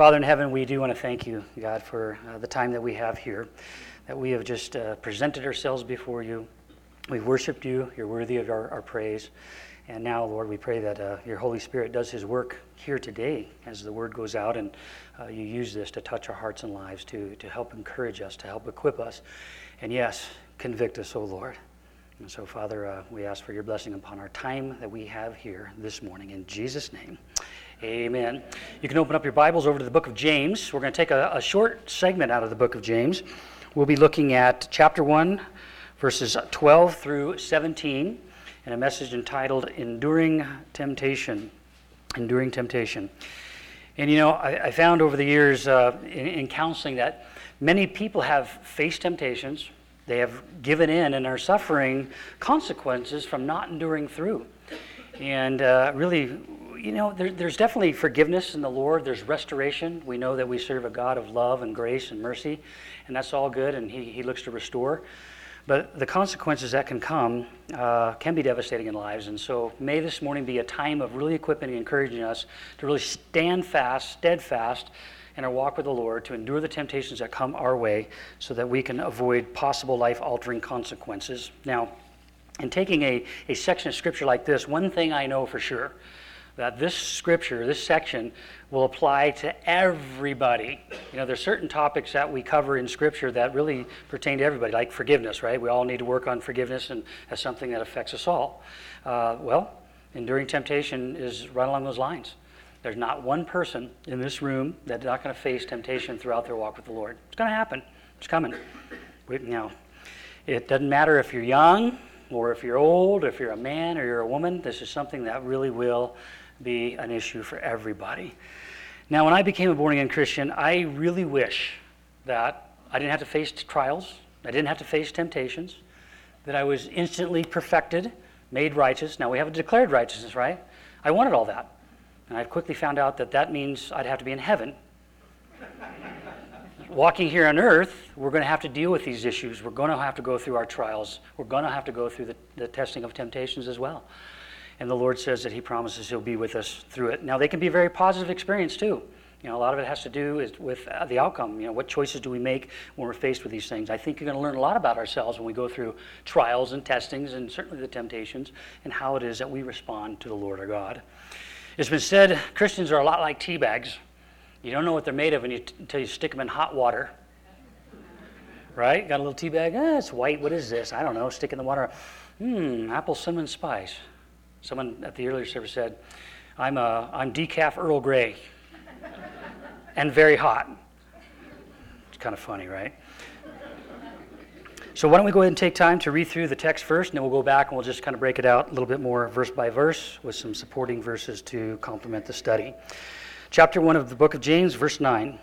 Father in heaven, we do want to thank you, God, for the time that we have here, that we have just presented ourselves before you. We've worshiped you. You're worthy of our praise. And now, Lord, we pray that your Holy Spirit does his work here today as the word goes out, and you use this to touch our hearts and lives, to help encourage us, to help equip us, and yes, convict us, O Lord. And so, Father, we ask for your blessing upon our time that we have here this morning. In Jesus' name, amen. You can open up your Bibles over to the book of James. We're going to take a short segment out of the book of James. We'll be looking at chapter 1, verses 12 through 17, and a message entitled Enduring Temptation. Enduring Temptation. And you know, I found over the years in counseling that many people have faced temptations. They have given in and are suffering consequences from not enduring through. And really, you know, there's definitely forgiveness in the Lord. There's restoration. We know that we serve a God of love and grace and mercy, and that's all good, and He looks to restore. But the consequences that can come can be devastating in lives. And so may this morning be a time of really equipping and encouraging us to really stand fast, steadfast in our walk with the Lord, to endure the temptations that come our way so that we can avoid possible life-altering consequences. Now, in taking a section of Scripture like this, one thing I know for sure, that this Scripture, this section, will apply to everybody. You know, there's certain topics that we cover in Scripture that really pertain to everybody, like forgiveness, right? We all need to work on forgiveness, and that's something that affects us all. Well, enduring temptation is right along those lines. There's not one person in this room that's not going to face temptation throughout their walk with the Lord. It's going to happen. It's coming. Now, it doesn't matter if you're young or if you're old, if you're a man or you're a woman. This is something that really will be an issue for everybody. Now, when I became a born-again Christian, I really wish that I didn't have to face trials, I didn't have to face temptations, that I was instantly perfected, made righteous. Now, we have a declared righteousness, right? I wanted all that. And I quickly found out that that means I'd have to be in heaven. Walking here on earth, we're going to have to deal with these issues. We're going to have to go through our trials. We're going to have to go through the testing of temptations as well. And the Lord says that He promises He'll be with us through it. Now, they can be a very positive experience too. You know, a lot of it has to do with the outcome. You know, what choices do we make when we're faced with these things? I think you're going to learn a lot about ourselves when we go through trials and testings, and certainly the temptations, and how it is that we respond to the Lord our God. It's been said Christians are a lot like tea bags. You don't know what they're made of until you stick them in hot water. Right? Got a little tea bag? It's white. What is this? I don't know. Stick in the water. Apple cinnamon spice. Someone at the earlier service said, I'm decaf Earl Grey. And very hot. It's kind of funny, right? So why don't we go ahead and take time to read through the text first, and then we'll go back and we'll just kind of break it out a little bit more verse by verse with some supporting verses to complement the study. Chapter 1 of the book of James, verse 12.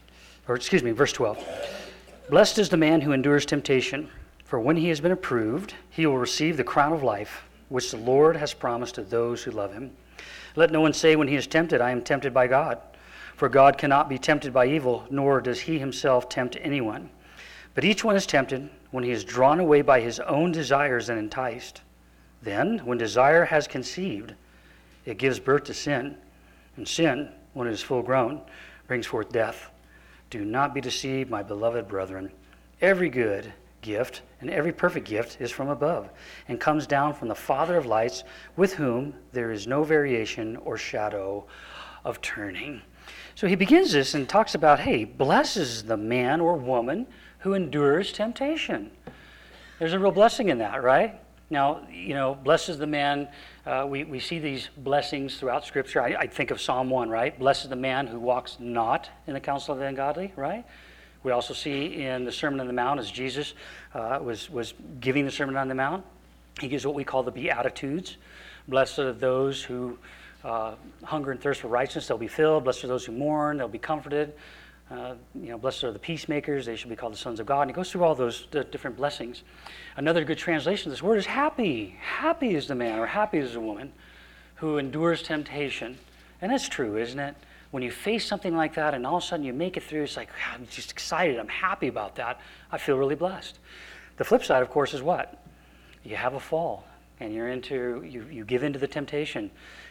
Blessed is the man who endures temptation, for when he has been approved, he will receive the crown of life, which the Lord has promised to those who love him. Let no one say when he is tempted, I am tempted by God. For God cannot be tempted by evil, nor does he himself tempt anyone. But each one is tempted when he is drawn away by his own desires and enticed. Then, when desire has conceived, it gives birth to sin. And sin, when it is full grown, brings forth death. Do not be deceived, my beloved brethren. Every good gift and every perfect gift is from above, and comes down from the Father of lights, with whom there is no variation or shadow of turning. So he begins this and talks about, hey, blesses the man or woman who endures temptation. There's a real blessing in that, right? Now, you know, blesses the man. We see these blessings throughout Scripture. I think of Psalm 1, right? Blesses the man who walks not in the counsel of the ungodly, right? We also see in the Sermon on the Mount, as Jesus was giving the Sermon on the Mount, he gives what we call the Beatitudes. Blessed are those who hunger and thirst for righteousness, they'll be filled. Blessed are those who mourn, they'll be comforted. Blessed are the peacemakers, they shall be called the sons of God. And he goes through all those different blessings. Another good translation of this word is happy. Happy is the man, or happy is the woman, who endures temptation. And that's true, isn't it? When you face something like that and all of a sudden you make it through, it's like, I'm just excited, I'm happy about that. I feel really blessed. The flip side, of course, is what? You have a fall, and you give into the temptation,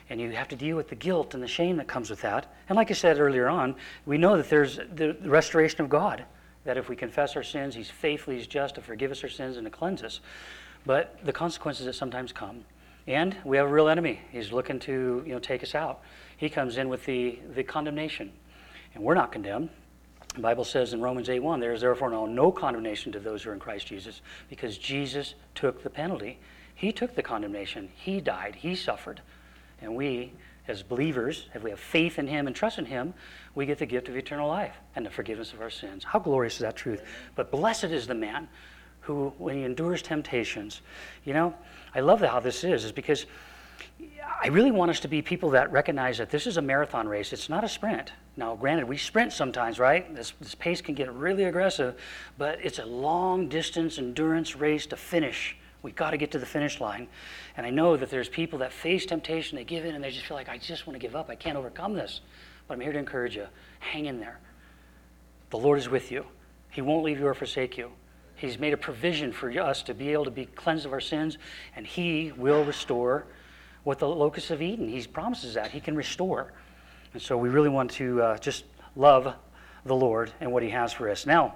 And you have to deal with the guilt and the shame that comes with that. And like I said earlier on, we know that there's the restoration of God, that if we confess our sins, he's faithful, he's just to forgive us our sins and to cleanse us. But the consequences that sometimes come. And we have a real enemy. He's looking to take us out. He comes in with the condemnation. And we're not condemned. The Bible says in Romans 8:1, there is therefore now no condemnation to those who are in Christ Jesus, because Jesus took the penalty. He took the condemnation. He died. He suffered. And we, as believers, if we have faith in him and trust in him, we get the gift of eternal life and the forgiveness of our sins. How glorious is that truth? But blessed is the man who, when he endures temptations, I love how this is because I really want us to be people that recognize that this is a marathon race. It's not a sprint. Now, granted, we sprint sometimes, right? This pace can get really aggressive, but it's a long distance endurance race to finish. We've got to get to the finish line. And I know that there's people that face temptation, they give in, and they just feel like, I just want to give up. I can't overcome this. But I'm here to encourage you. Hang in there. The Lord is with you. He won't leave you or forsake you. He's made a provision for us to be able to be cleansed of our sins, and he will restore what the locusts have eaten. He promises that. He can restore. And so we really want to just love the Lord and what he has for us. Now,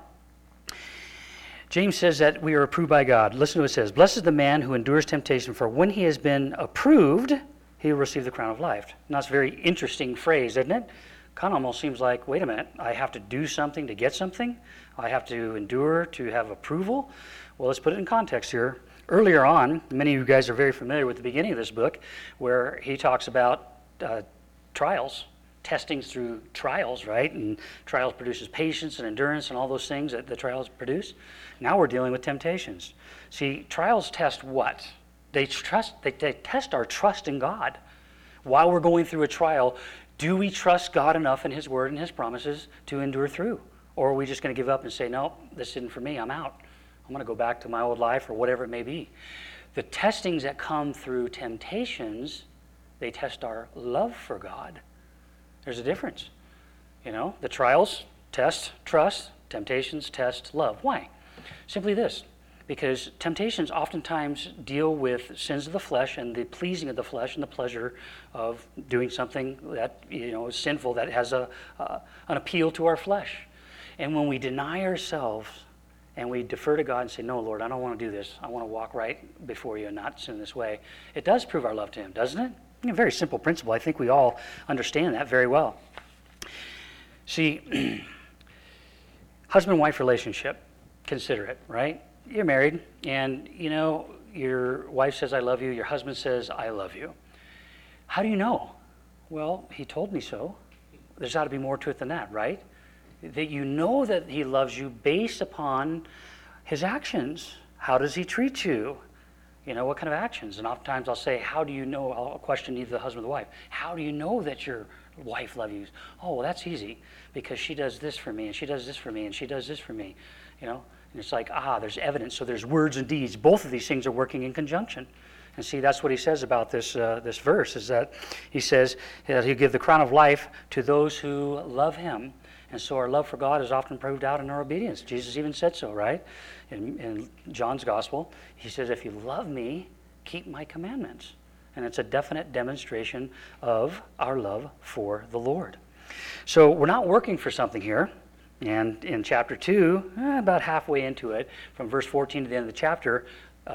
James says that we are approved by God. Listen to what it says. Blessed is the man who endures temptation, for when he has been approved, he will receive the crown of life. Now, that's a very interesting phrase, isn't it? Kind of almost seems like, wait a minute, I have to do something to get something? I have to endure to have approval? Well, let's put it in context here. Earlier on, many of you guys are very familiar with the beginning of this book, where he talks about trials, testings through trials, right? And trials produces patience and endurance and all those things that the trials produce. Now we're dealing with temptations. See, trials test what? They test our trust in God. While we're going through a trial, do we trust God enough in his word and his promises to endure through? Or are we just going to give up and say, no, this isn't for me, I'm out. I'm going to go back to my old life or whatever it may be. The testings that come through temptations, they test our love for God. There's a difference. The trials test trust, temptations test love. Why? Simply this. Because temptations oftentimes deal with sins of the flesh and the pleasing of the flesh and the pleasure of doing something that is sinful, that has an appeal to our flesh. And when we deny ourselves and we defer to God and say, no, Lord, I don't want to do this. I want to walk right before you and not sin this way. It does prove our love to him, doesn't it? A very simple principle. I think we all understand that very well. See, husband-wife relationship, consider it, right? You're married, and your wife says, I love you. Your husband says, I love you. How do you know? Well, he told me so. There's got to be more to it than that, right? That you know that he loves you based upon his actions. How does he treat you? What kind of actions? And oftentimes I'll say, how do you know? I'll question either the husband or the wife. How do you know that your wife loves you? Oh, well, that's easy, because she does this for me, and she does this for me, and she does this for me. And it's like, there's evidence. So there's words and deeds. Both of these things are working in conjunction. And see, that's what he says about this verse, is that he says that he'll give the crown of life to those who love him. And so our love for God is often proved out in our obedience. Jesus even said so, right? In John's gospel, he says, if you love me, keep my commandments. And it's a definite demonstration of our love for the Lord. So we're not working for something here. And in chapter 2, about halfway into it, from verse 14 to the end of the chapter,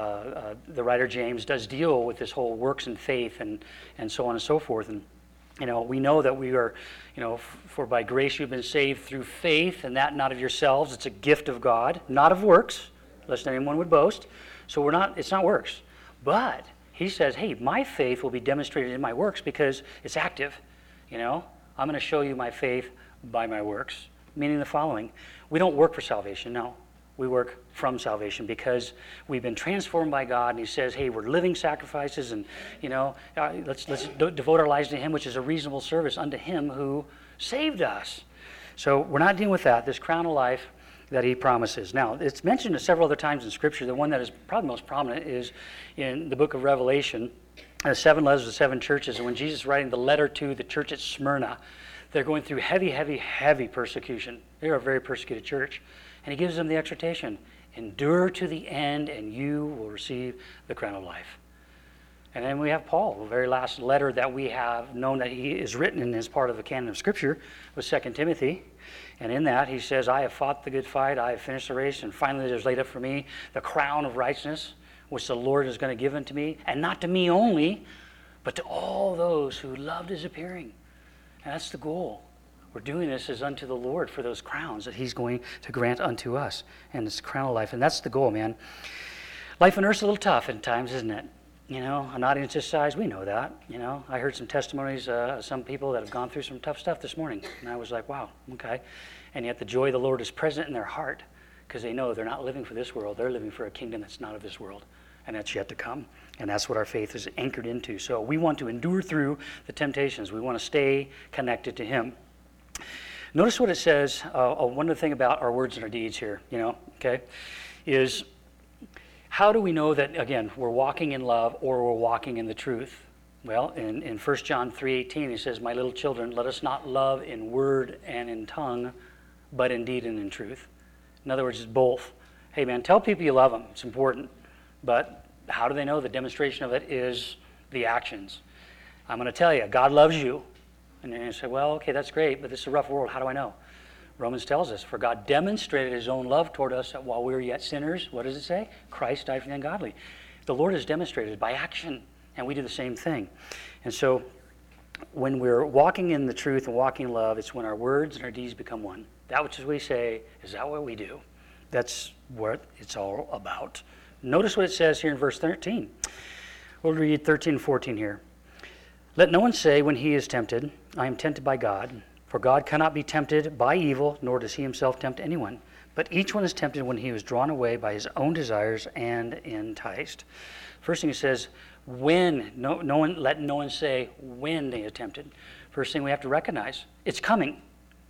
the writer James does deal with this whole works and faith and so on and so forth. And we know that we are, for by grace you've been saved through faith, and that not of yourselves. It's a gift of God, not of works, lest anyone would boast. So it's not works. But he says, hey, my faith will be demonstrated in my works because it's active. I'm going to show you my faith by my works. Meaning the following: we don't work for salvation, no. We work from salvation because we've been transformed by God, and he says, hey, we're living sacrifices, and let's devote our lives to him, which is a reasonable service unto him who saved us. So we're not dealing with that, this crown of life that he promises. Now, it's mentioned several other times in Scripture. The one that is probably most prominent is in the book of Revelation, the 7 letters to 7 churches, and when Jesus is writing the letter to the church at Smyrna, they're going through heavy, heavy, heavy persecution. They're a very persecuted church. And he gives them the exhortation, endure to the end and you will receive the crown of life. And then we have Paul, the very last letter that we have known that he is written in as part of the canon of Scripture was 2 Timothy. And in that he says, I have fought the good fight, I have finished the race, and finally there's laid up for me the crown of righteousness, which the Lord is going to give unto me, and not to me only, but to all those who loved his appearing. And that's the goal. We're doing this as unto the Lord for those crowns that he's going to grant unto us, and this crown of life. And that's the goal, man. Life on earth's a little tough at times, isn't it? You know, an audience this size, we know that. You know, I heard some testimonies of some people that have gone through some tough stuff this morning. And I was like, wow, okay. And yet the joy of the Lord is present in their heart because they know they're not living for this world. They're living for a kingdom that's not of this world, and that's yet to come. And that's what our faith is anchored into. So we want to endure through the temptations. We want to stay connected to him. Notice what it says, one other thing about our words and our deeds here, you know, okay, is how do we know that, again, we're walking in love or we're walking in the truth? Well, in 1 John 3:18, he says, my little children, let us not love in word and in tongue, but in deed and in truth. In other words, it's both. Hey, man, tell people you love them. It's important. But how do they know? The demonstration of it is the actions. I'm going to tell you, God loves you. And then you say, well, okay, that's great, but this is a rough world. How do I know? Romans tells us, for God demonstrated his own love toward us that while we were yet sinners, what does it say? Christ died for the ungodly. The Lord has demonstrated by action, and we do the same thing. And so when we're walking in the truth and walking in love, it's when our words and our deeds become one. That which we say, is that what we do? That's what it's all about. Notice what it says here in verse 13. We'll read 13 and 14 here. Let no one say when he is tempted, I am tempted by God. For God cannot be tempted by evil, nor does he himself tempt anyone. But each one is tempted when he is drawn away by his own desires and enticed. First thing it says, when. Let no one say when they are tempted. First thing we have to recognize, it's coming.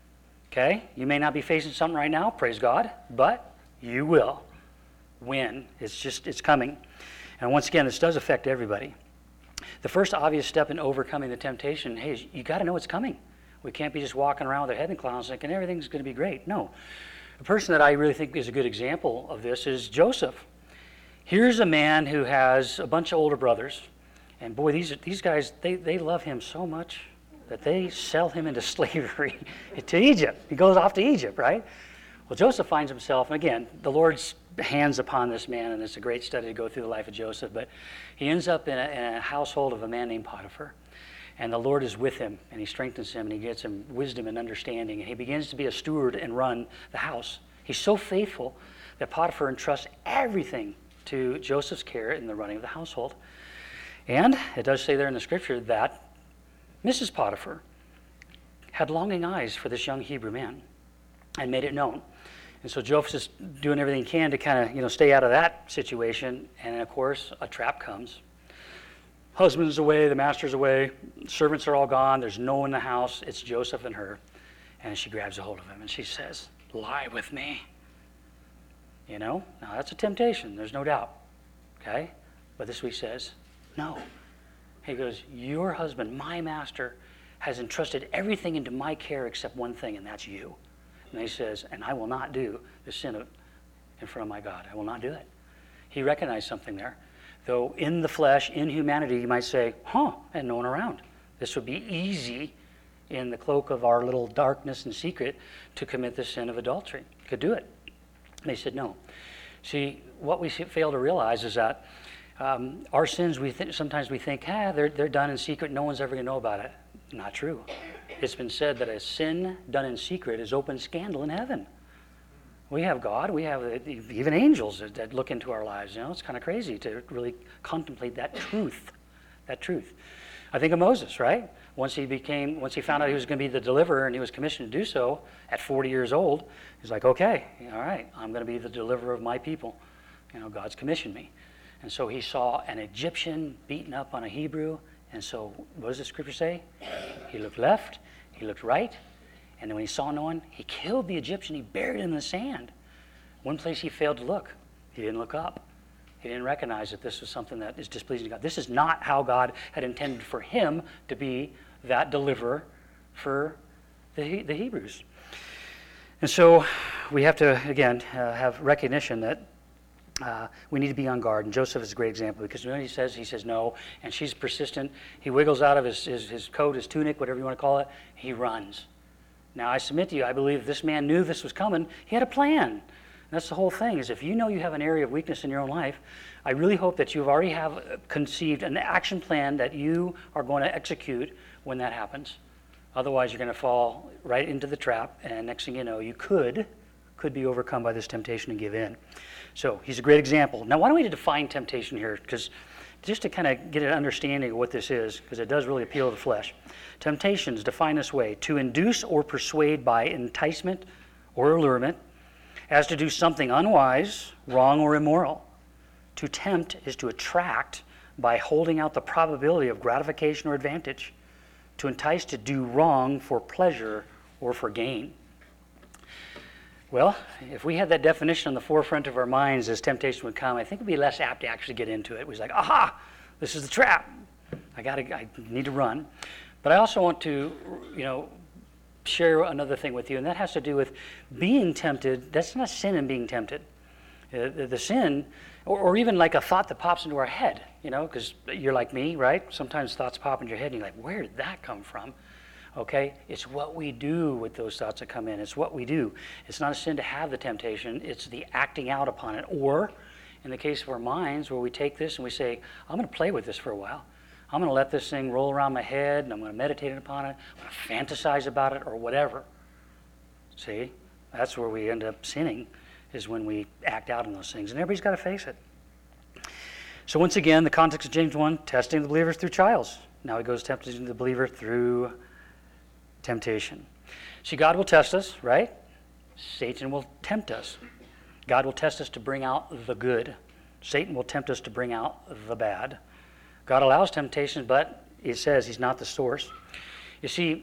Okay? You may not be facing something right now, praise God, but you will. When. It's coming. And once again, this does affect everybody. The first obvious step in overcoming the temptation, hey, is you got to know it's coming. We can't be just walking around with our head in the clouds thinking everything's going to be great. No. The person that I really think is a good example of this is Joseph. Here's a man who has a bunch of older brothers. And boy, these guys, they love him so much that they sell him into slavery to Egypt. He goes off to Egypt, right? Well, Joseph finds himself, and again, the Lord's hands upon this man, and it's a great study to go through the life of Joseph, but he ends up in a household of a man named Potiphar. And the Lord is with him, and he strengthens him, and he gives him wisdom and understanding, and he begins to be a steward and run the house. He's so faithful that Potiphar entrusts everything to Joseph's care in the running of the household. And it does say there in the scripture that Mrs. Potiphar had longing eyes for this young Hebrew man and made it known. And so Joseph's doing everything he can to kind of, stay out of that situation, and then, of course, a trap comes. Husband's away, the master's away, servants are all gone, there's no one in the house, it's Joseph and her. And she grabs a hold of him and she says, lie with me. Now that's a temptation, there's no doubt. Okay? But this is what he says, no. He goes, your husband, my master, has entrusted everything into my care except one thing, and that's you. And he says, and I will not do the sin in front of my God. I will not do it. He recognized something there. Though in the flesh, in humanity, you might say, and no one around. This would be easy in the cloak of our little darkness and secret to commit the sin of adultery. Could do it. And they said, no. See, what we fail to realize is that our sins, sometimes we think, they're done in secret, no one's ever going to know about it. Not true. It's been said that a sin done in secret is open scandal in heaven. We have God, we have even angels that look into our lives. It's kind of crazy to really contemplate that truth. I think of Moses, right? Once he found out he was going to be the deliverer and he was commissioned to do so at 40 years old, he's like, okay, all right, I'm going to be the deliverer of my people. God's commissioned me. And so he saw an Egyptian beaten up on a Hebrew. And so what does the scripture say? He looked left, he looked right, and then when he saw no one, he killed the Egyptian. He buried him in the sand. One place he failed to look. He didn't look up. He didn't recognize that this was something that is displeasing to God. This is not how God had intended for him to be that deliverer for the Hebrews. And so we have to, again, have recognition that we need to be on guard. And Joseph is a great example because when he says no, and she's persistent. He wiggles out of his coat, his tunic, whatever you want to call it. He runs. Now, I submit to you, I believe this man knew this was coming. He had a plan. And that's the whole thing, is if you know you have an area of weakness in your own life, I really hope that you've already have conceived an action plan that you are going to execute when that happens. Otherwise, you're going to fall right into the trap, and next thing you know, you could be overcome by this temptation and give in. So he's a great example. Now, why don't we define temptation here? Because just to kind of get an understanding of what this is, because it does really appeal to the flesh. Temptation is defined this way: to induce or persuade by enticement or allurement as to do something unwise, wrong, or immoral. To tempt is to attract by holding out the probability of gratification or advantage. To entice to do wrong for pleasure or for gain. Well, if we had that definition on the forefront of our minds as temptation would come, I think we'd be less apt to actually get into it. It was like, aha, this is the trap. I need to run. But I also want to, share another thing with you, and that has to do with being tempted. That's not sin in being tempted. The sin, or even like a thought that pops into our head, because you're like me, right? Sometimes thoughts pop into your head, and you're like, where did that come from? Okay, it's what we do with those thoughts that come in. It's what we do. It's not a sin to have the temptation. It's the acting out upon it. Or, in the case of our minds, where we take this and we say, I'm going to play with this for a while. I'm going to let this thing roll around my head, and I'm going to meditate upon it. I'm going to fantasize about it, or whatever. See, that's where we end up sinning, is when we act out on those things. And everybody's got to face it. So once again, the context of James 1, testing the believers through trials. Now he goes tempting the believer through temptation. See, God will test us, right? Satan will tempt us. God will test us to bring out the good. Satan will tempt us to bring out the bad. God allows temptations, but it says he's not the source. You see,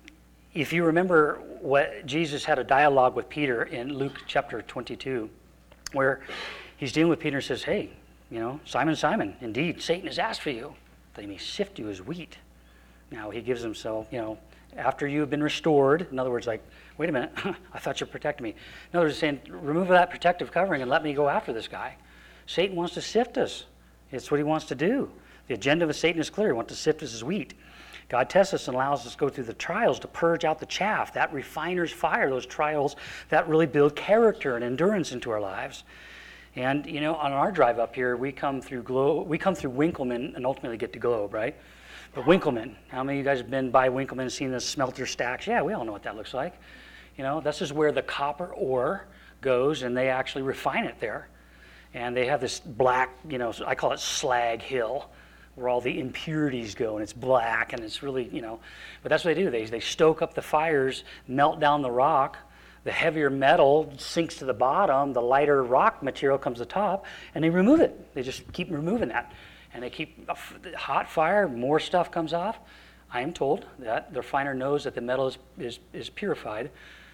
if you remember what Jesus had a dialogue with Peter in Luke chapter 22, where he's dealing with Peter and says, hey, Simon, Simon, indeed, Satan has asked for you, that he may sift you as wheat. Now he gives himself, after you have been restored, in other words, like, wait a minute, I thought you protected me. In other words, saying, remove that protective covering and let me go after this guy. Satan wants to sift us. It's what he wants to do. The agenda of Satan is clear. He wants to sift us as wheat. God tests us and allows us to go through the trials to purge out the chaff, that refiner's fire, those trials that really build character and endurance into our lives. And, on our drive up here, we come through Winkleman and ultimately get to Globe, right? But Winkleman, how many of you guys have been by Winkleman and seen the smelter stacks? Yeah, we all know what that looks like. This is where the copper ore goes, and they actually refine it there. And they have this black, I call it slag hill, where all the impurities go, and it's black, and it's really, but that's what they do. They stoke up the fires, melt down the rock. The heavier metal sinks to the bottom, the lighter rock material comes to the top, and they remove it. They just keep removing that. And they keep hot fire, more stuff comes off. I am told that the refiner knows that the metal is purified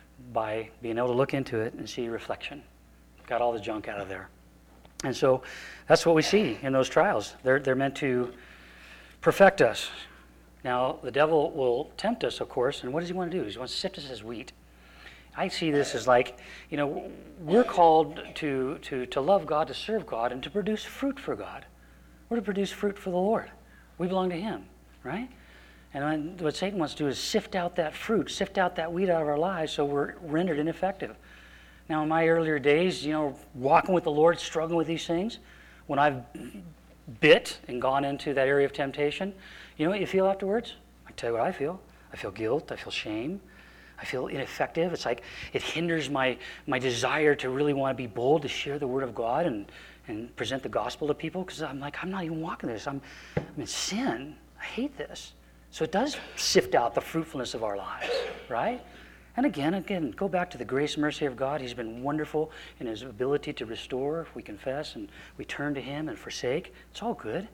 by being able to look into it and see reflection. Got all the junk out of there. And so that's what we see in those trials. They're meant to perfect us. Now, the devil will tempt us, of course, and what does he want to do? He wants to sift us as wheat. I see this as like, we're called to love God, to serve God, and to produce fruit for God. We're to produce fruit for the Lord. We belong to him, right? And what Satan wants to do is sift out that fruit, sift out that wheat out of our lives so we're rendered ineffective. Now, in my earlier days, walking with the Lord, struggling with these things, when I've bit and gone into that area of temptation, you know what you feel afterwards? I tell you what I feel. I feel guilt. I feel shame. I feel ineffective. It's like it hinders my desire to really want to be bold to share the word of God and present the gospel to people, because I'm like, I'm not even walking this. I'm in sin. I hate this. So it does sift out the fruitfulness of our lives, right? And again, go back to the grace and mercy of God. He's been wonderful in his ability to restore if we confess and we turn to him and forsake. It's all good.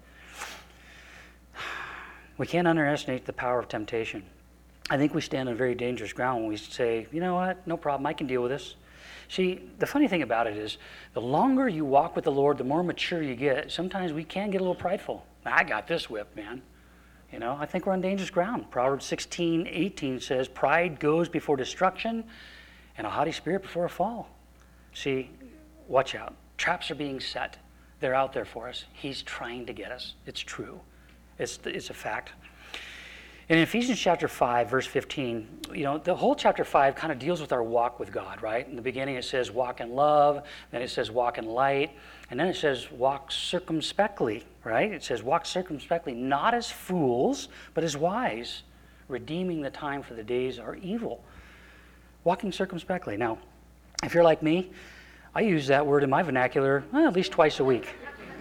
We can't underestimate the power of temptation. I think we stand on very dangerous ground when we say, you know what, no problem, I can deal with this. See, the funny thing about it is, the longer you walk with the Lord, the more mature you get. Sometimes we can get a little prideful. I got this whip, man. I think we're on dangerous ground. Proverbs 16:18 says, pride goes before destruction and a haughty spirit before a fall. See, watch out. Traps are being set. They're out there for us. He's trying to get us. It's true. It's a fact. In Ephesians chapter 5, verse 15, the whole chapter 5 kind of deals with our walk with God, right? In the beginning it says walk in love, then it says walk in light, and then it says walk circumspectly, right? It says walk circumspectly, not as fools, but as wise, redeeming the time for the days are evil. Walking circumspectly. Now, if you're like me, I use that word in my vernacular at least twice a week.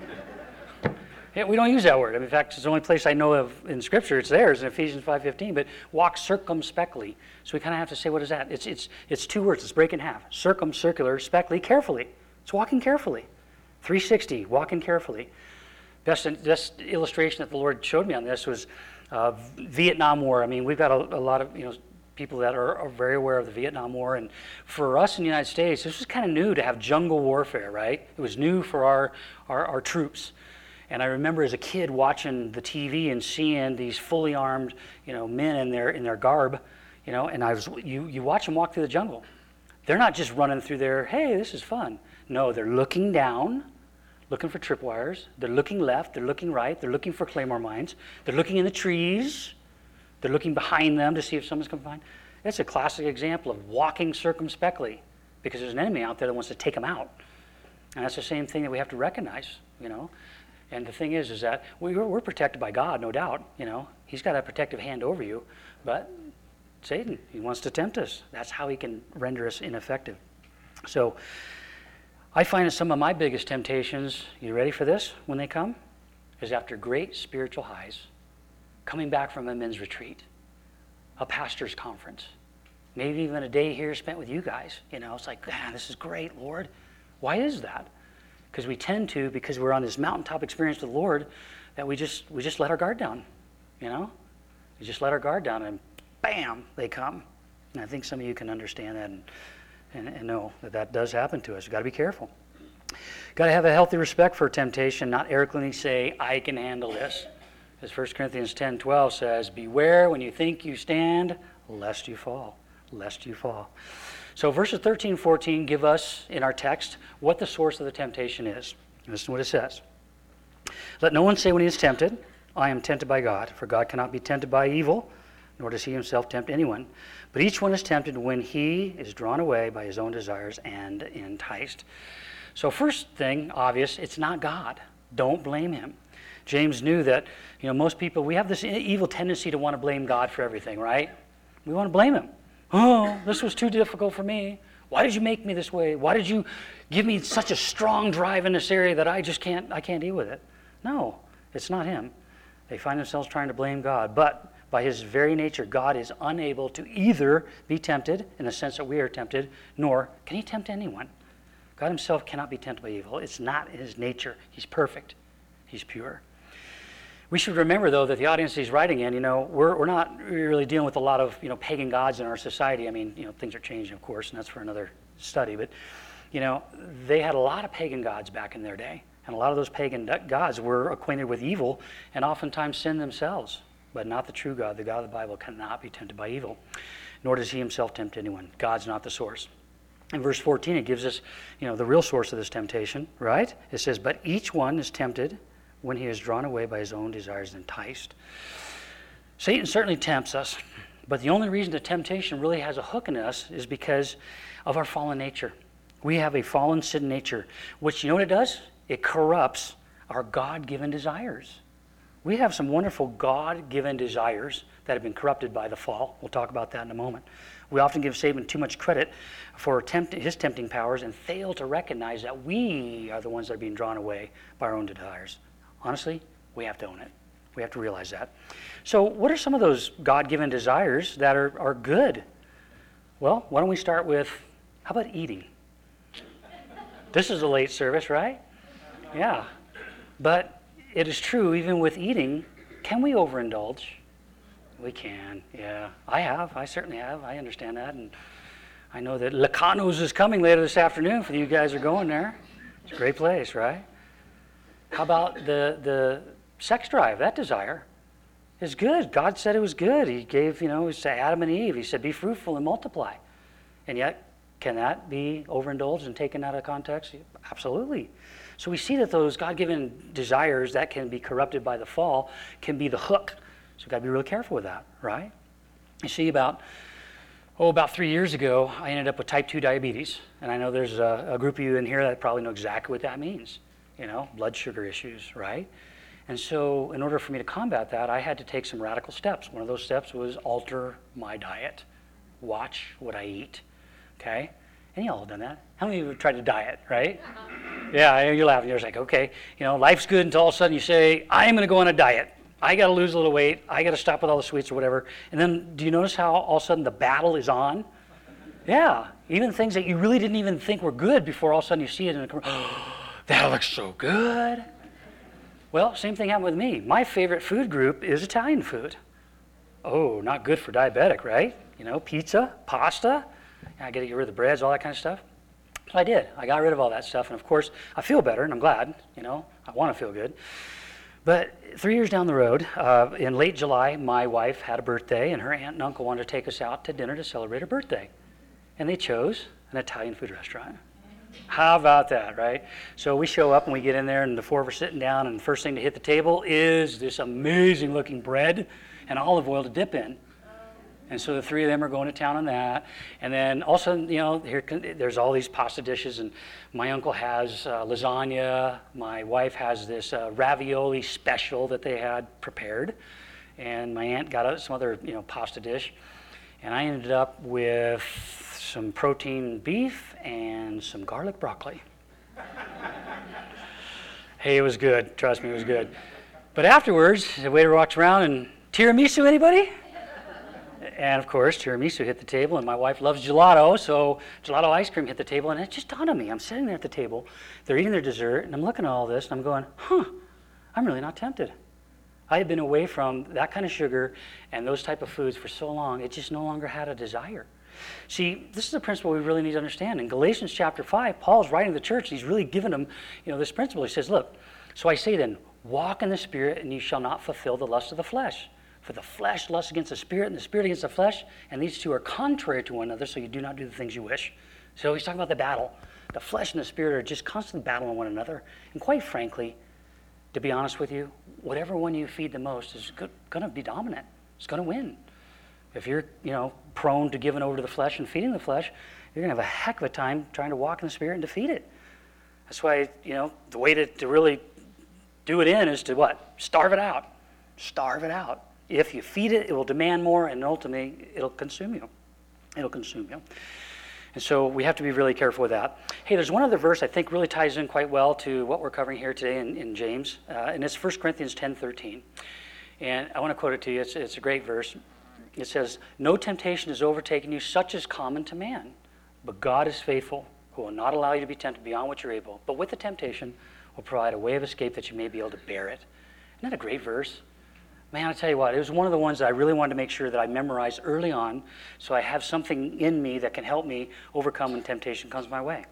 Yeah, we don't use that word. In fact, it's the only place I know of in Scripture. It's there, it's in Ephesians 5:15. But walk circumspectly. So we kind of have to say, what is that? It's two words. Let's break it in half. Circumcircular, spectly, carefully. It's walking carefully. 360, walking carefully. Best illustration that the Lord showed me on this was Vietnam War. I mean, we've got a lot of people that are very aware of the Vietnam War, and for us in the United States, this was kind of new to have jungle warfare. Right? It was new for our troops. And I remember as a kid watching the TV and seeing these fully armed, men in their garb, and you watch them walk through the jungle. They're not just running through there, hey, this is fun. No, they're looking down, looking for tripwires. They're looking left, they're looking right, they're looking for claymore mines. They're looking in the trees. They're looking behind them to see if someone's coming behind. That's a classic example of walking circumspectly, because there's an enemy out there that wants to take them out. And that's the same thing that we have to recognize, And the thing is that we're protected by God, no doubt. He's got a protective hand over you. But Satan, he wants to tempt us. That's how he can render us ineffective. So I find that some of my biggest temptations, you ready for this, when they come, is after great spiritual highs, coming back from a men's retreat, a pastor's conference, maybe even a day here spent with you guys. It's like, man, this is great, Lord. Why is that? Because we tend to, because we're on this mountaintop experience with the Lord, that we just let our guard down, We just let our guard down, and bam, they come. And I think some of you can understand that and know that does happen to us. You've got to be careful. Got to have a healthy respect for temptation, not arrogantly say, I can handle this. As 1 Corinthians 10:12 says, beware when you think you stand, lest you fall, lest you fall. So verses 13 and 14 give us, in our text, what the source of the temptation is. Listen to what it says. Let no one say when he is tempted, I am tempted by God, for God cannot be tempted by evil, nor does he himself tempt anyone. But each one is tempted when he is drawn away by his own desires and enticed. So first thing, obvious, it's not God. Don't blame him. James knew that, most people, we have this evil tendency to want to blame God for everything, right? We want to blame him. Oh, this was too difficult for me. Why did you make me this way? Why did you give me such a strong drive in this area that I can't deal with it? No, it's not him. They find themselves trying to blame God. But by his very nature, God is unable to either be tempted in the sense that we are tempted, nor can he tempt anyone. God himself cannot be tempted by evil. It's not his nature. He's perfect. He's pure. We should remember, though, that the audience he's writing in, we're not really dealing with a lot of, pagan gods in our society. I mean, things are changing, of course, and that's for another study. But, they had a lot of pagan gods back in their day. And a lot of those pagan gods were acquainted with evil and oftentimes sin themselves. But not the true God. The God of the Bible cannot be tempted by evil, nor does he himself tempt anyone. God's not the source. In verse 14, it gives us, the real source of this temptation, right? It says, but each one is tempted when he is drawn away by his own desires and enticed. Satan certainly tempts us, but the only reason the temptation really has a hook in us is because of our fallen nature. We have a fallen sin nature, which, what it does? It corrupts our God-given desires. We have some wonderful God-given desires that have been corrupted by the fall. We'll talk about that in a moment. We often give Satan too much credit for his tempting powers and fail to recognize that we are the ones that are being drawn away by our own desires. Honestly, we have to own it. We have to realize that. So what are some of those God-given desires that are good? Well, why don't we start with, how about eating? This is a late service, right? Yeah. But it is true, even with eating, can we overindulge? We can, yeah. I certainly have. I understand that. And I know that Lacanos is coming later this afternoon for you guys are going there. It's a great place, right? How about the sex drive? That desire is good. God said it was good. He gave, it was to Adam and Eve. He said, be fruitful and multiply. And yet, Can that be overindulged and taken out of context? Absolutely. So we see that those God-given desires that can be corrupted by the fall can be the hook. So we've got to be really careful with that, right? You see, about 3 years ago, I ended up with type 2 diabetes. And I know there's a group of you in here that probably know exactly what that means. Blood sugar issues, right? And so in order for me to combat that, I had to take some radical steps. One of those steps was alter my diet. Watch what I eat, okay? And you all have done that. How many of you have tried to diet, right? Yeah, you're laughing. You're just like, okay, life's good until all of a sudden you say, I am going to go on a diet. I got to lose a little weight. I got to stop with all the sweets or whatever. And then do you notice how all of a sudden the battle is on? Yeah, even things that you really didn't even think were good before all of a sudden you see it in a commercial. Oh, that looks so good. Well, same thing happened with me. My favorite food group is Italian food. Oh, not good for diabetic, right? Pizza, pasta. I got to get rid of the breads, all that kind of stuff. So I did. I got rid of all that stuff. And of course, I feel better and I'm glad. I want to feel good. But 3 years down the road, in late July, my wife had a birthday and her aunt and uncle wanted to take us out to dinner to celebrate her birthday. And they chose an Italian food restaurant. How about that, right? So we show up and we get in there and the four of us are sitting down and the first thing to hit the table is this amazing looking bread and olive oil to dip in. And so the three of them are going to town on that. And then also, there's all these pasta dishes. And my uncle has lasagna. My wife has this ravioli special that they had prepared. And my aunt got some other, pasta dish. And I ended up with some protein beef and some garlic broccoli. Hey, it was good. Trust me, it was good. But afterwards, the waiter walks around and, tiramisu, anybody? And of course, tiramisu hit the table, and my wife loves gelato, so gelato ice cream hit the table, and it just dawned on me. I'm sitting there at the table, they're eating their dessert, and I'm looking at all this, and I'm going, I'm really not tempted. I had been away from that kind of sugar and those type of foods for so long, it just no longer had a desire. See, this is a principle we really need to understand. In Galatians chapter 5, Paul's writing to the church, he's really giving them, this principle. He says, look, so I say then, walk in the Spirit, and you shall not fulfill the lust of the flesh. For the flesh lusts against the Spirit, and the Spirit against the flesh, and these two are contrary to one another, so you do not do the things you wish. So he's talking about the battle. The flesh and the Spirit are just constantly battling one another. And quite frankly, to be honest with you, whatever one you feed the most is going to be dominant. It's going to win. If you're, prone to giving over to the flesh and feeding the flesh, you're going to have a heck of a time trying to walk in the Spirit and defeat it. That's why, the way to really do it is to what? Starve it out. Starve it out. If you feed it, it will demand more, and ultimately, it'll consume you. It'll consume you. And so we have to be really careful with that. Hey, there's one other verse I think really ties in quite well to what we're covering here today in James, and it's 1 Corinthians 10:13. And I want to quote it to you. It's a great verse. It says, no temptation has overtaken you such as common to man, but God is faithful, who will not allow you to be tempted beyond what you're able, but with the temptation will provide a way of escape that you may be able to bear it. Isn't that a great verse? Man, I tell you what, it was one of the ones that I really wanted to make sure that I memorized early on so I have something in me that can help me overcome when temptation comes my way.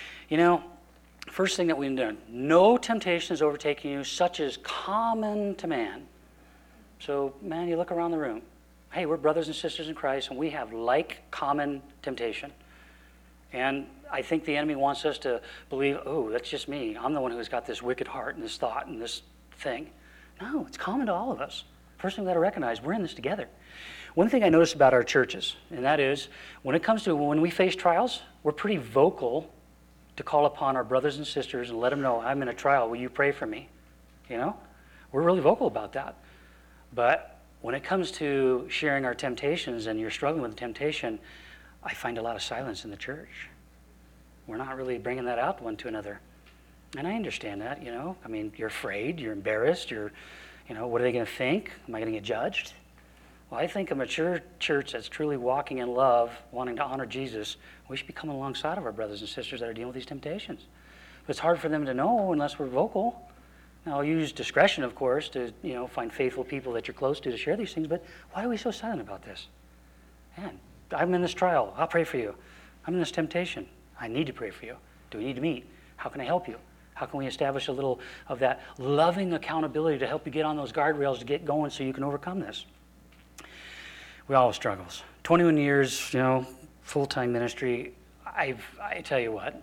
First thing that we need to know, no temptation is overtaking you such as common to man. So, man, you look around the room. Hey, we're brothers and sisters in Christ, and we have like common temptation. And I think the enemy wants us to believe, oh, that's just me. I'm the one who's got this wicked heart and this thought and this thing. No, it's common to all of us. First thing we got to recognize, we're in this together. One thing I noticed about our churches, and that is, when it comes to when we face trials, we're pretty vocal to call upon our brothers and sisters and let them know, I'm in a trial, will you pray for me? We're really vocal about that. But when it comes to sharing our temptations and you're struggling with temptation, I find a lot of silence in the church. We're not really bringing that out one to another. And I understand that, you're afraid, you're embarrassed, what are they going to think? Am I going to get judged? Well, I think a mature church that's truly walking in love, wanting to honor Jesus, we should be coming alongside of our brothers and sisters that are dealing with these temptations. But it's hard for them to know unless we're vocal. Now, I'll use discretion, of course, to, find faithful people that you're close to share these things, but why are we so silent about this? Man, I'm in this trial. I'll pray for you. I'm in this temptation. I need to pray for you. Do we need to meet? How can I help you? How can we establish a little of that loving accountability to help you get on those guardrails to get going so you can overcome this? We all have struggles. 21 years, full-time ministry. I tell you what,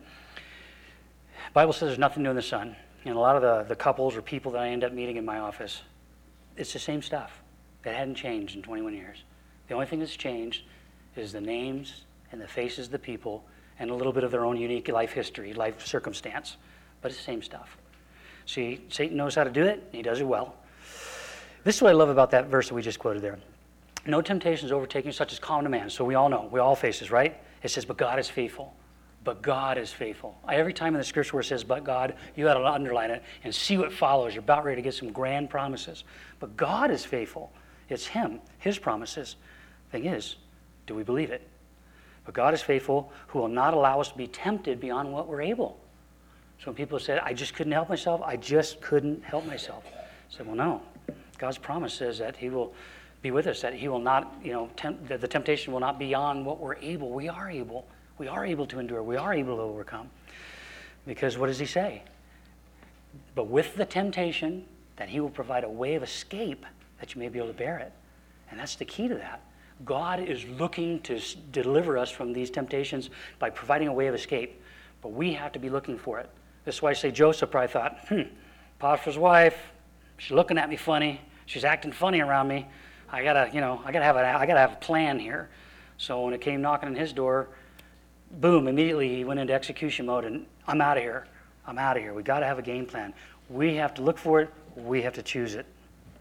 the Bible says there's nothing new in the sun. And a lot of the couples or people that I end up meeting in my office, it's the same stuff. It hadn't changed in 21 years. The only thing that's changed is the names and the faces of the people and a little bit of their own unique life history, life circumstance. But it's the same stuff. See, Satan knows how to do it, and he does it well. This is what I love about that verse that we just quoted there. No temptation is overtaking such as common to man. So we all know, we all face this, right? It says, but God is faithful. But God is faithful. Every time in the scripture where it says, but God, you got to underline it and see what follows. You're about ready to get some grand promises. But God is faithful. It's him, his promises. Thing is, do we believe it? But God is faithful, who will not allow us to be tempted beyond what we're able. So when people say, I just couldn't help myself, I just couldn't help myself. I said, well, no. God's promise says that he will be with us, that he will not, the temptation will not be beyond what we're able. We are able. We are able to endure. We are able to overcome. Because what does he say? But with the temptation, that he will provide a way of escape that you may be able to bear it. And that's the key to that. God is looking to deliver us from these temptations by providing a way of escape. But we have to be looking for it. This is why I say Joseph probably thought, Potiphar's wife, she's looking at me funny. She's acting funny around me. I gotta have a plan here. So when it came knocking on his door, boom, immediately he went into execution mode, and I'm out of here. I'm out of here. We got to have a game plan. We have to look for it. We have to choose it.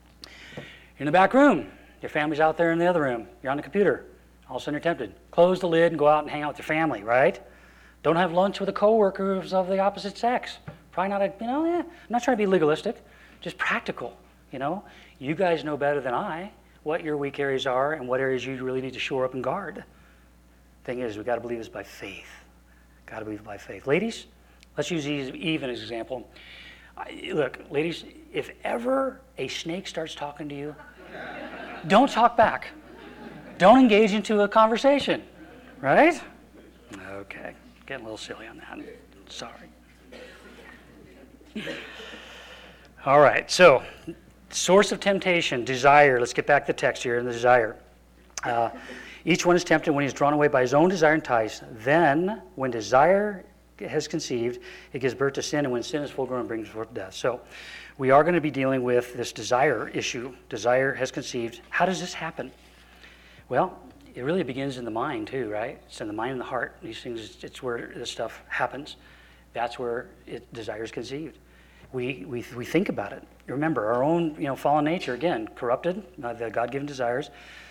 In the back room, your family's out there in the other room. You're on the computer. All of a sudden you're tempted. Close the lid and go out and hang out with your family, right? Don't have lunch with a coworker who's of the opposite sex. Probably not I'm not trying to be legalistic, just practical, You guys know better than I what your weak areas are and what areas you really need to shore up and guard. Thing is, we've got to believe this by faith. Got to believe it by faith. Ladies, let's use Eve as an example. Look, ladies, if ever a snake starts talking to you, don't talk back. Don't engage into a conversation, right? Okay, getting a little silly on that. Sorry. All right, so source of temptation, desire. Let's get back to the text here in the desire. Each one is tempted when he is drawn away by his own desire and enticed. Then, when desire has conceived, it gives birth to sin, and when sin is full grown, it brings forth death. So, we are going to be dealing with this desire issue. Desire has conceived. How does this happen? Well, it really begins in the mind too, right? It's in the mind and the heart. These things, it's where this stuff happens. That's where desire is conceived. We think about it. Remember, our own fallen nature, again, corrupted, the God-given desires.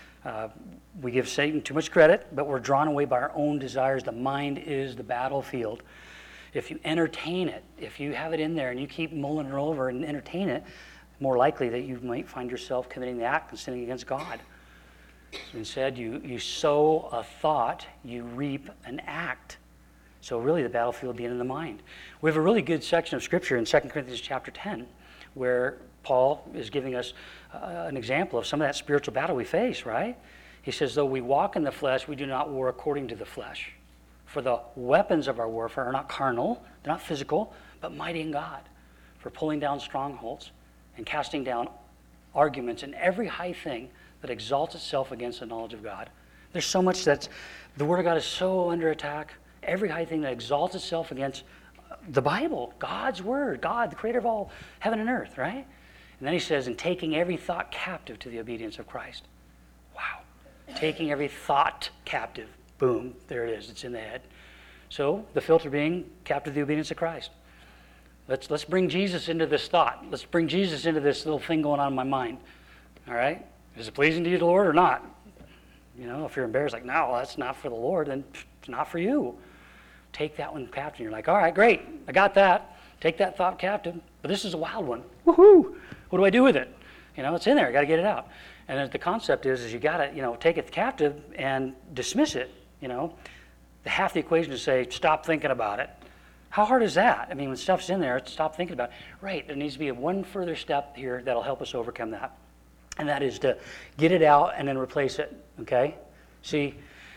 We give Satan too much credit, but we're drawn away by our own desires. The mind is the battlefield. If you entertain it, if you have it in there and you keep mulling it over and entertain it, more likely that you might find yourself committing the act and sinning against God. Instead, you sow a thought, you reap an act. So really the battlefield being in the mind. We have a really good section of Scripture in 2 Corinthians chapter 10 where Paul is giving us an example of some of that spiritual battle we face, right? He says, though we walk in the flesh, we do not war according to the flesh. For the weapons of our warfare are not carnal, they're not physical, but mighty in God, for pulling down strongholds and casting down arguments and every high thing that exalts itself against the knowledge of God. There's so much the Word of God is so under attack. Every high thing that exalts itself against the Bible, God's Word, God, the creator of all heaven and earth, right? And then he says, and taking every thought captive to the obedience of Christ. Wow. Taking every thought captive. Boom, there it is. It's in the head. So the filter being captive to the obedience of Christ. Let's bring Jesus into this thought. Let's bring Jesus into this little thing going on in my mind. All right? Is it pleasing to you, the Lord, or not? If you're embarrassed, like, no, that's not for the Lord, then it's not for you. Take that one captive. You're like, all right, great. I got that. Take that thought captive. But this is a wild one. Woohoo! What do I do with it? It's in there. I got to get it out. And the concept is you got to, take it captive and dismiss it. The half the equation is say, stop thinking about it. How hard is that? I mean, when stuff's in there, stop thinking about it. Right, there needs to be one further step here that'll help us overcome that. And that is to get it out and then replace it, okay? See,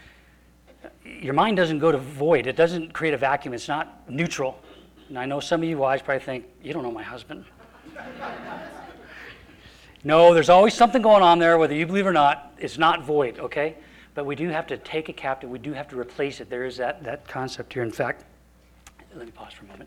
your mind doesn't go to void. It doesn't create a vacuum. It's not neutral. And I know some of you wives probably think, you don't know my husband. No, there's always something going on there, whether you believe it or not. It's not void, okay? But we do have to take a captive. We do have to replace it. There is that concept here. In fact, let me pause for a moment.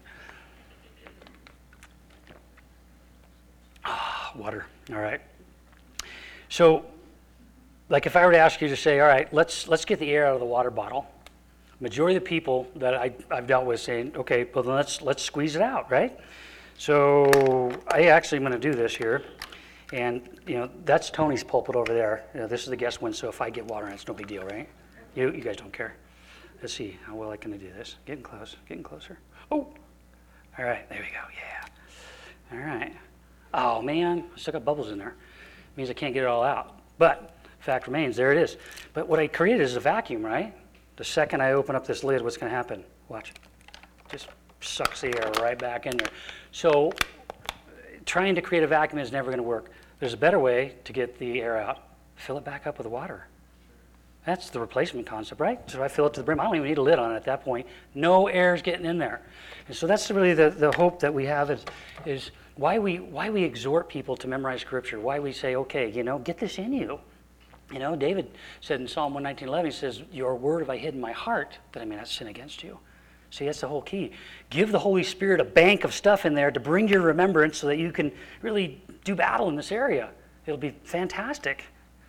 Water. All right. So, like if I were to ask you to say, all right, let's get the air out of the water bottle. Majority of the people that I've dealt with saying, okay, well then let's squeeze it out, right? So I actually am going to do this here. And, that's Tony's pulpit over there. This is the guest one, so if I get water in it, it's no big deal, right? You guys don't care. Let's see how well I can do this. Getting close, getting closer. Oh, all right, there we go, yeah. All right. Oh, man, I still got bubbles in there. Means I can't get it all out. But fact remains, there it is. But what I created is a vacuum, right? The second I open up this lid, what's going to happen? Watch. Just sucks the air right back in there. So trying to create a vacuum is never going to work. There's a better way to get the air out. Fill it back up with water. That's the replacement concept, right? So I fill it to the brim. I don't even need a lid on it at that point. No air is getting in there. And so that's really the hope that we have is why we exhort people to memorize Scripture, why we say, okay, get this in you. David said in Psalm 119:11, he says, your word have I hid in my heart that I may not sin against you. See, that's the whole key. Give the Holy Spirit a bank of stuff in there to bring your remembrance so that you can really do battle in this area. It'll be fantastic.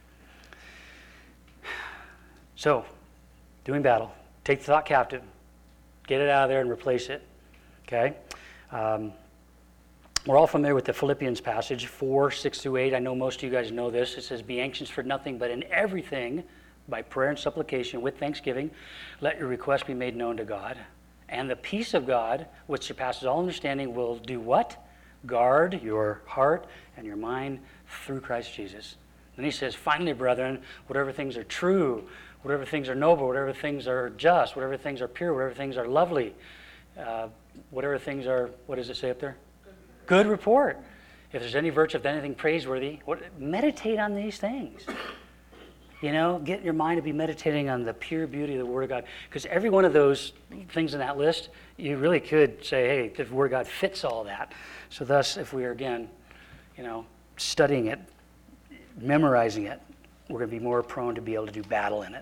So, doing battle. Take the thought captive. Get it out of there and replace it. Okay? We're all familiar with the Philippians passage, 4:6-8. I know most of you guys know this. It says, be anxious for nothing, but in everything, by prayer and supplication, with thanksgiving, let your requests be made known to God. And the peace of God, which surpasses all understanding, will do what? Guard your heart and your mind through Christ Jesus. Then he says, finally, brethren, whatever things are true, whatever things are noble, whatever things are just, whatever things are pure, whatever things are lovely, whatever things are, what does it say up there? Good report. If there's any virtue, if anything praiseworthy, meditate on these things. Get your mind to be meditating on the pure beauty of the Word of God. Because every one of those things in that list, you really could say, hey, the Word of God fits all that. So thus, if we are, again, studying it, memorizing it, we're going to be more prone to be able to do battle in it.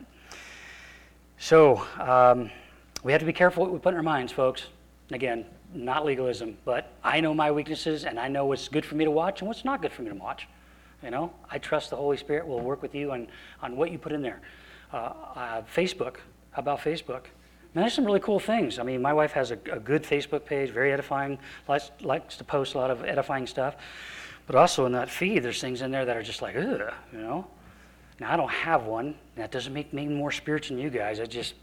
So we have to be careful what we put in our minds, folks. Again, not legalism, but I know my weaknesses, and I know what's good for me to watch and what's not good for me to watch. I trust the Holy Spirit will work with you on what you put in there. Facebook, how about Facebook? Man, there's some really cool things. I mean, my wife has a good Facebook page, very edifying, likes to post a lot of edifying stuff. But also in that feed, there's things in there that are just like, ugh, Now, I don't have one. That doesn't make me more spiritual than you guys. I just,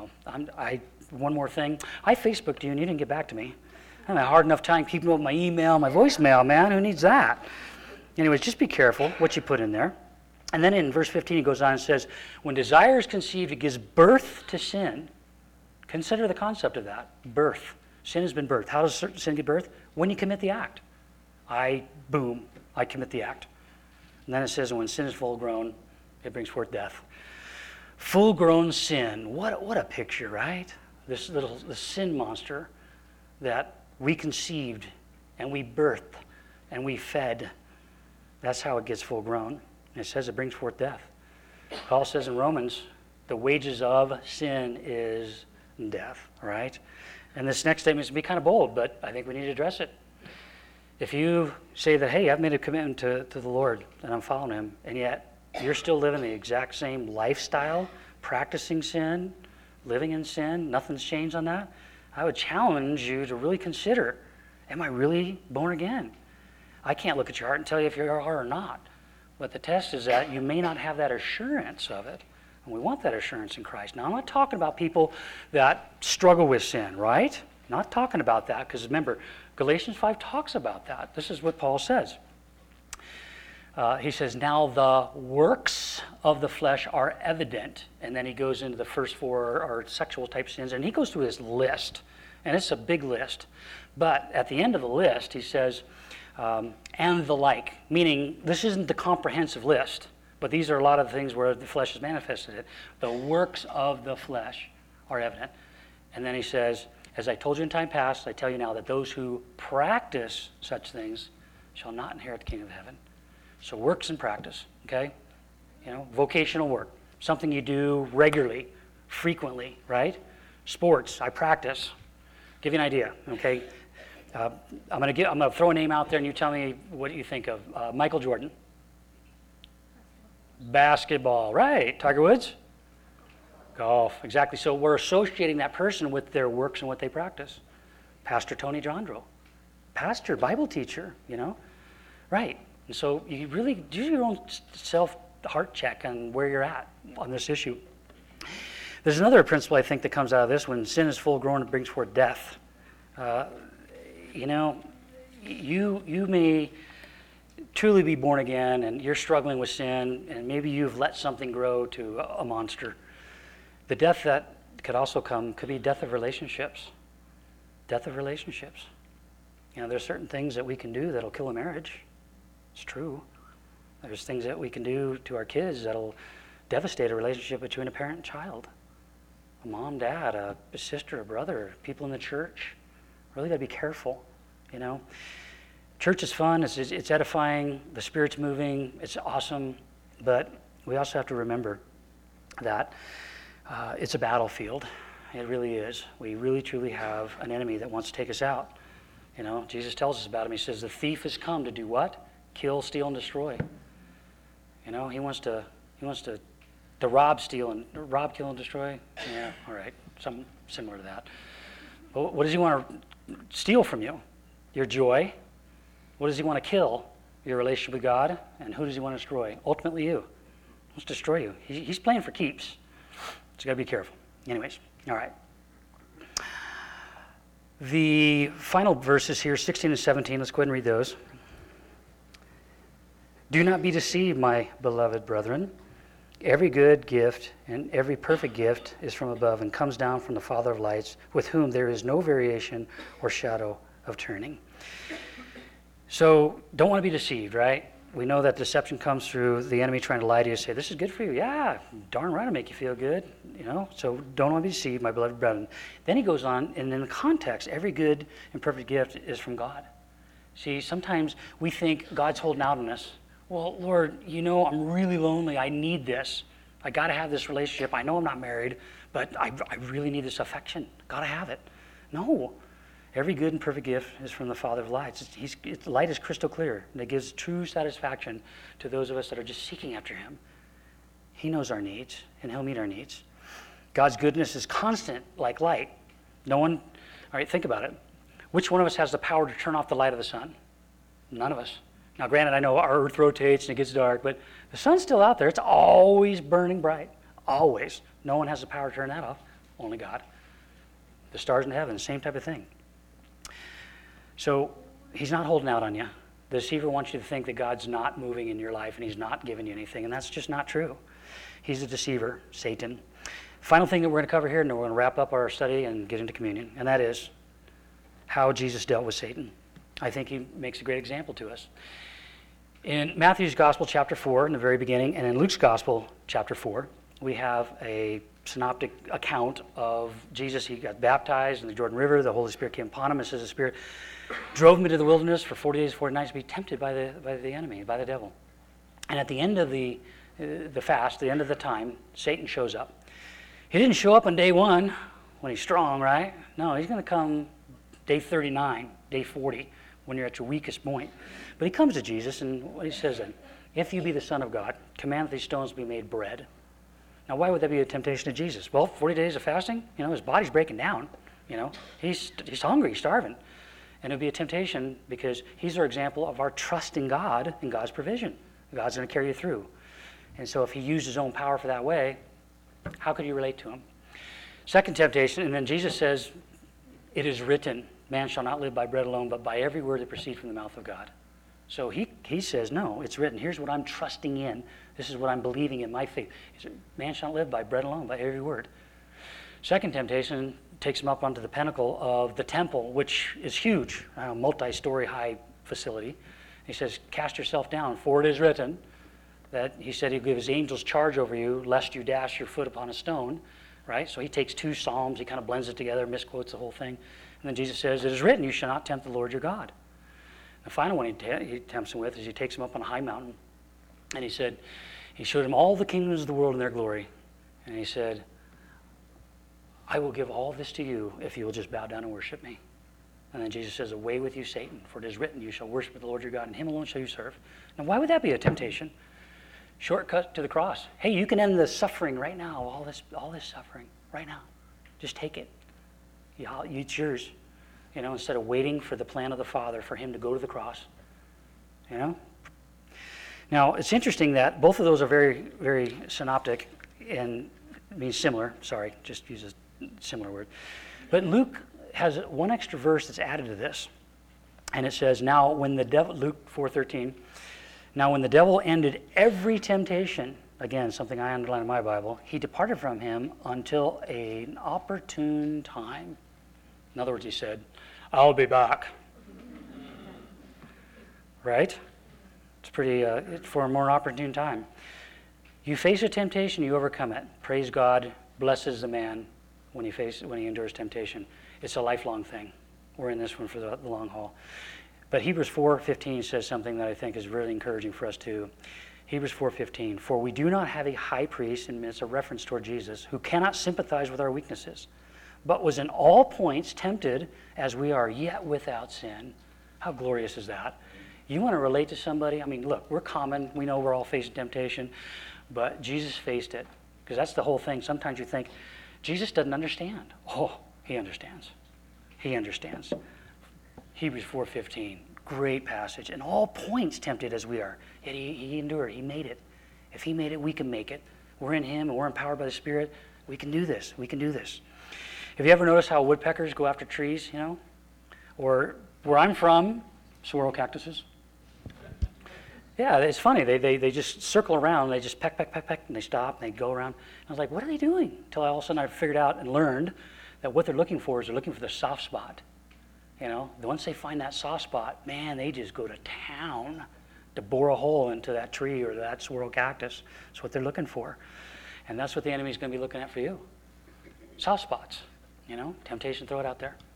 one more thing. I Facebooked you and you didn't get back to me. I'm having a hard enough time keeping up with my email, my voicemail, man. Who needs that? Anyways, just be careful what you put in there. And then in verse 15, he goes on and says, when desire is conceived, it gives birth to sin. Consider the concept of that. Birth. Sin has been birthed. How does sin give birth? When you commit the act. I commit the act. And then it says, when sin is full grown, it brings forth death. Full-grown sin. What a picture, right? This sin monster that we conceived and we birthed and we fed. That's how it gets full grown. And it says it brings forth death. Paul says in Romans, the wages of sin is death, right? And this next statement is to be kind of bold, but I think we need to address it. If you say that, hey, I've made a commitment to the Lord and I'm following him, and yet you're still living the exact same lifestyle, practicing sin, living in sin, nothing's changed on that, I would challenge you to really consider, am I really born again? I can't look at your heart and tell you if you are or not. But the test is that you may not have that assurance of it. And we want that assurance in Christ. Now, I'm not talking about people that struggle with sin, right? Not talking about that, because remember, Galatians 5 talks about that. This is what Paul says. He says, now the works of the flesh are evident. And then he goes into the first four are sexual type sins. And he goes through this list. And it's a big list. But at the end of the list, he says, and the like, meaning this isn't the comprehensive list, but these are a lot of the things where the flesh has manifested it. The works of the flesh are evident. And then he says, as I told you in time past, I tell you now that those who practice such things shall not inherit the kingdom of heaven. So works and practice, okay? Vocational work. something you do regularly, frequently, right? Sports, I practice. Give you an idea, okay? I'm gonna throw a name out there and you tell me what you think of. Michael Jordan. Basketball, right. Tiger Woods? Golf, exactly. So we're associating that person with their works and what they practice. Pastor Tony Jandro. Pastor, Bible teacher, Right. And so you really do your own self-heart check on where you're at on this issue. There's another principle I think that comes out of this. When sin is full grown, it brings forth death. You may truly be born again and you're struggling with sin and maybe you've let something grow to a monster. The death that could also come could be death of relationships. Death of relationships. There's certain things that we can do that'll kill a marriage. It's true. There's things that we can do to our kids that'll devastate a relationship between a parent and child. A mom, dad, a sister, a brother, people in the church. Really got to be careful, Church is fun, it's edifying, the Spirit's moving, it's awesome, but we also have to remember that it's a battlefield. It really is. We really, truly have an enemy that wants to take us out. Jesus tells us about him. He says, the thief has come to do what? Kill, steal, and destroy. He wants to rob, steal, and rob, kill, and destroy. Yeah, all right, something similar to that. But what does he want to steal from you? Your joy. What does he want to kill? Your relationship with God. And who does he want to destroy? Ultimately you. He wants to destroy you. He's playing for keeps. So you got to be careful. Anyways, all right. The final verses here, 16 and 17, let's go ahead and read those. Do not be deceived, my beloved brethren. Every good gift and every perfect gift is from above and comes down from the Father of lights, with whom there is no variation or shadow of turning. So don't want to be deceived, right? We know that deception comes through the enemy trying to lie to you, say, this is good for you. Yeah, darn right, it'll make you feel good. So don't want to be deceived, my beloved brethren. Then he goes on, and in the context, every good and perfect gift is from God. See, sometimes we think God's holding out on us. Well, Lord, I'm really lonely. I need this. I got to have this relationship. I know I'm not married, but I really need this affection. Got to have it. No. Every good and perfect gift is from the Father of lights. Light is crystal clear, and it gives true satisfaction to those of us that are just seeking after him. He knows our needs, and he'll meet our needs. God's goodness is constant like light. All right, think about it. Which one of us has the power to turn off the light of the sun? None of us. Now, granted, I know our earth rotates and it gets dark, but the sun's still out there. It's always burning bright. Always. No one has the power to turn that off. Only God. The stars in heaven, same type of thing. So he's not holding out on you. The deceiver wants you to think that God's not moving in your life and he's not giving you anything, and that's just not true. He's a deceiver, Satan. Final thing that we're going to cover here, and then we're going to wrap up our study and get into communion, and that is how Jesus dealt with Satan. I think he makes a great example to us. In Matthew's Gospel, chapter 4, in the very beginning, and in Luke's Gospel, chapter 4, we have a synoptic account of Jesus. He got baptized in the Jordan River. The Holy Spirit came upon him. It says the Spirit drove him into the wilderness for 40 days, 40 nights to be tempted by the enemy, by the devil. And at the end of the fast, the end of the time, Satan shows up. He didn't show up on day 1 when he's strong, right? No, he's going to come day 39, day 40, when you're at your weakest point. But he comes to Jesus, and what he says then, if you be the Son of God, command that these stones be made bread. Now, why would that be a temptation to Jesus? Well, 40 days of fasting, his body's breaking down. He's hungry, he's starving. And it would be a temptation because he's our example of our trust in God and God's provision. God's going to carry you through. And so if he used his own power for that way, how could you relate to him? Second temptation, and then Jesus says, it is written, man shall not live by bread alone, but by every word that proceeds from the mouth of God. So he says, no, it's written. Here's what I'm trusting in. This is what I'm believing in, my faith. He said, man shall not live by bread alone, by every word. Second temptation takes him up onto the pinnacle of the temple, which is huge, a multi-story high facility. He says, cast yourself down, for it is written that he said he'll give his angels charge over you, lest you dash your foot upon a stone, right? So he takes 2 Psalms, he kind of blends it together, misquotes the whole thing. And then Jesus says, it is written, you shall not tempt the Lord your God. The final one he tempts him with is he takes him up on a high mountain. And he said, He showed him all the kingdoms of the world and their glory. And he said, I will give all this to you if you will just bow down and worship me. And then Jesus says, away with you, Satan, for it is written, you shall worship the Lord your God, and him alone shall you serve. Now, why would that be a temptation? Shortcut to the cross. Hey, you can end the suffering right now, all this suffering right now. Just take it. It's yours. Instead of waiting for the plan of the Father for him to go to the cross. Now, it's interesting that both of those are very, very synoptic and means similar. Sorry, just use a similar word. But Luke has one extra verse that's added to this. And it says, now when the devil, Luke 4:13, now when the devil ended every temptation, again, something I underline in my Bible, he departed from him until an opportune time. In other words, he said, I'll be back. Right? It's pretty, for a more opportune time. You face a temptation, you overcome it. Praise God, blesses the man when he endures temptation. It's a lifelong thing. We're in this one for the long haul. But Hebrews 4:15 says something that I think is really encouraging for us too. Hebrews 4:15, for we do not have a high priest, and it's a reference toward Jesus, who cannot sympathize with our weaknesses, but was in all points tempted as we are, yet without sin. How glorious is that? You want to relate to somebody? I mean, look, we're common. We know we're all facing temptation, but Jesus faced it. Because that's the whole thing. Sometimes you think, Jesus doesn't understand. Oh, he understands. He understands. Hebrews 4:15, great passage. In all points tempted as we are. Yet he endured. He made it. If he made it, we can make it. We're in him and we're empowered by the Spirit. We can do this. We can do this. Have you ever noticed how woodpeckers go after trees, Or where I'm from, swirl cactuses. Yeah, it's funny. They just circle around. They just peck, and they stop, and they go around. And I was like, what are they doing? Until all of a sudden I figured out and learned that what they're looking for is they're looking for the soft spot. Once they find that soft spot, man, they just go to town to bore a hole into that tree or that swirl cactus. That's what they're looking for. And that's what the enemy's going to be looking at for you. Soft spots. Temptation, throw it out there.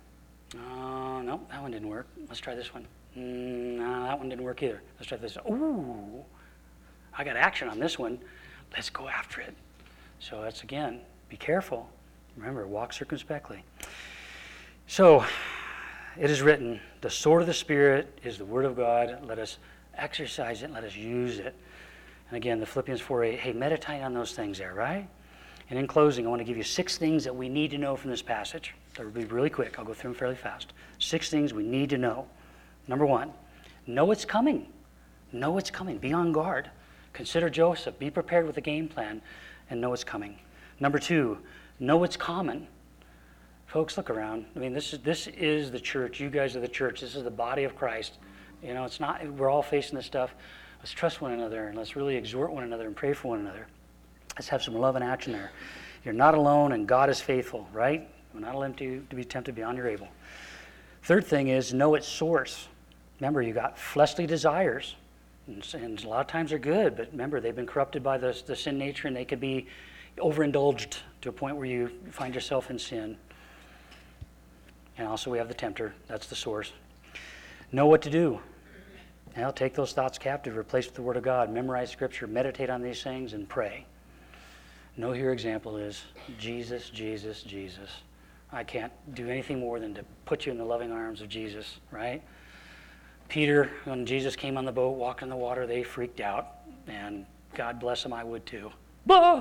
No, that one didn't work. Let's try this one. No, that one didn't work either. Let's try this. Ooh, I got action on this one. Let's go after it. So that's, again, be careful. Remember, walk circumspectly. So, it is written, the sword of the Spirit is the Word of God. Let us exercise it. Let us use it. And again, the Philippians 4:8, hey, meditate on those things there, right? And in closing, I want to give you 6 things that we need to know from this passage. That will be really quick. I'll go through them fairly fast. 6 things we need to know. Number 1, know it's coming. Know it's coming. Be on guard. Consider Joseph. Be prepared with a game plan and know it's coming. Number 2, know it's common. Folks, look around. I mean, this is the church. You guys are the church. This is the body of Christ. It's not, we're all facing this stuff. Let's trust one another and let's really exhort one another and pray for one another. Let's have some love and action there. You're not alone and God is faithful, right? We're not allowed to be tempted beyond your able. Third thing is know its source. Remember, you got fleshly desires, and a lot of times they're good, but remember, they've been corrupted by the sin nature, and they could be overindulged to a point where you find yourself in sin. And also we have the tempter. That's the source. Know what to do. Now take those thoughts captive, replace with the Word of God, memorize Scripture, meditate on these things, and pray. Know who your example is. Jesus, Jesus, Jesus. I can't do anything more than to put you in the loving arms of Jesus, right? Peter, when Jesus came on the boat, walking in the water, they freaked out. And God bless them, I would too. Bah!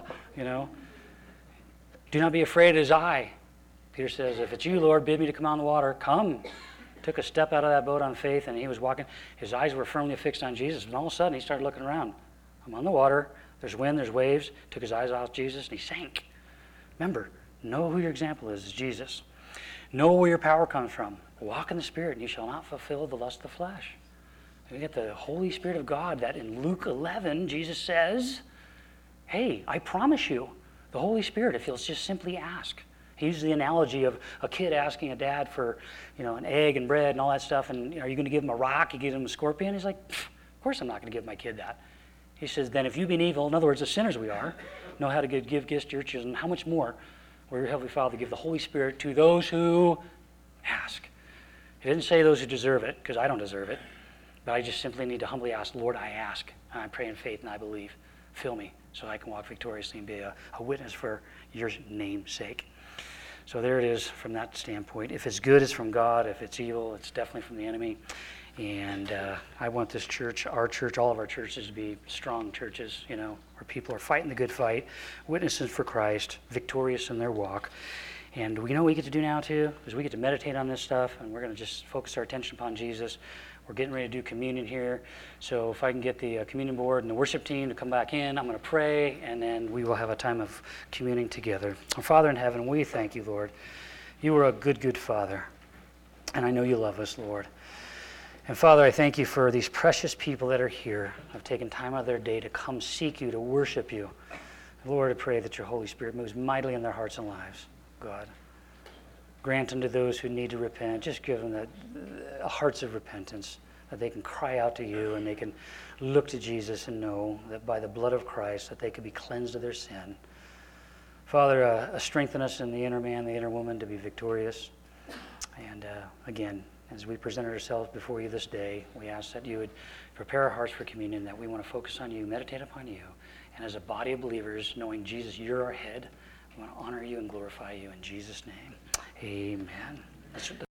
Do not be afraid, it is I. Peter says, if it's you, Lord, bid me to come on the water. Come. Took a step out of that boat on faith, and he was walking. His eyes were firmly fixed on Jesus. And all of a sudden, he started looking around. I'm on the water. There's wind, there's waves. Took his eyes off Jesus, and he sank. Remember, know who your example is Jesus. Know where your power comes from. Walk in the Spirit, and you shall not fulfill the lust of the flesh. We get the Holy Spirit of God that in Luke 11, Jesus says, hey, I promise you, the Holy Spirit, if you'll just simply ask. He uses the analogy of a kid asking a dad for, an egg and bread and all that stuff, and are you going to give him a rock? You give him a scorpion? He's like, of course I'm not going to give my kid that. He says, then if you being evil, in other words, the sinners we are, know how to give gifts to your children, how much more will your Heavenly Father give the Holy Spirit to those who ask? He didn't say those who deserve it, because I don't deserve it, but I just simply need to humbly ask, Lord, I ask, and I pray in faith, and I believe. fill me so I can walk victoriously and be a witness for your name's sake. So there it is from that standpoint. If it's good, it's from God. If it's evil, it's definitely from the enemy. And I want this church, our church, all of our churches to be strong churches, where people are fighting the good fight, witnesses for Christ, victorious in their walk. And we know what we get to do now too, is we get to meditate on this stuff, and we're going to just focus our attention upon Jesus. We're getting ready to do communion here. So if I can get the communion board and the worship team to come back in, I'm going to pray, and then we will have a time of communing together. Our Father in heaven, we thank you, Lord. You are a good, good Father, and I know you love us, Lord. And Father, I thank you for these precious people that are here, have taken time out of their day to come seek you, to worship you. Lord, I pray that your Holy Spirit moves mightily in their hearts and lives, God. Grant unto those who need to repent, just give them the hearts of repentance, that they can cry out to you and they can look to Jesus and know that by the blood of Christ that they could be cleansed of their sin. Father, strengthen us in the inner man, the inner woman to be victorious. And again, as we present ourselves before you this day, we ask that you would prepare our hearts for communion, that we want to focus on you, meditate upon you. And as a body of believers, knowing Jesus, you're our head, we want to honor you and glorify you in Jesus' name. Amen.